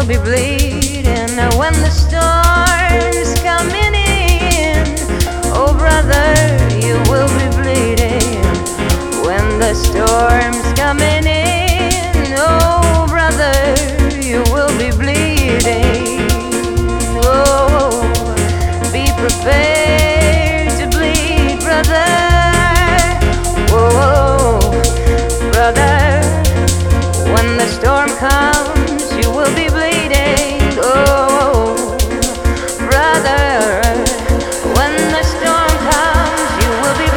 be bleeding when the storm's coming in. Oh brother, you will be bleeding when the storm's coming in. Oh brother, you will be bleeding. Oh, be prepared to bleed, brother. Oh, brother, when the storm comes, you will be bleeding. Oh, brother, when the storm comes, you will be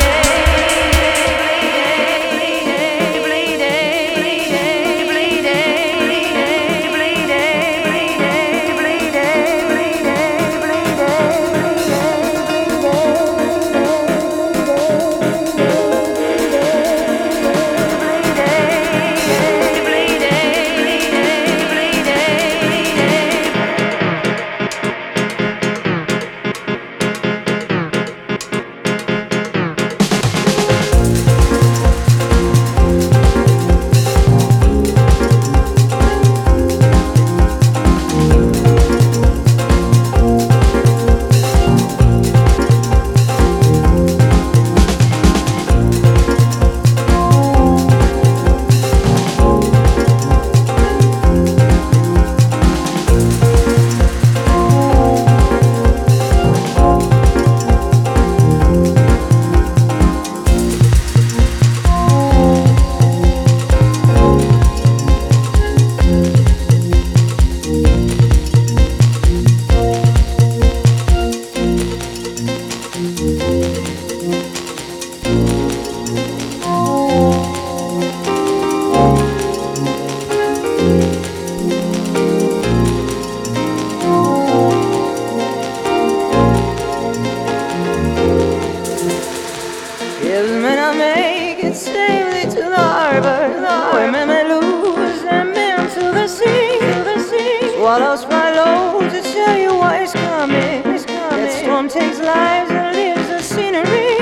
safely to the harbor. Women may lose their men to the sea. Swallows fly low to tell you what is coming. That storm takes lives and leaves the scenery.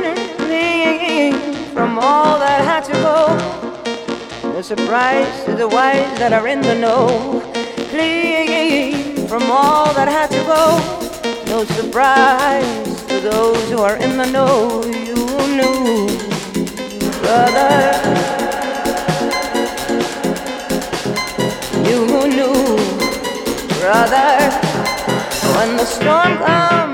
From all that had to go, no surprise to the wise that are in the know. Flee from all that had to go, no surprise to those who are in the know. You knew, brother, you knew, brother, when the storm comes.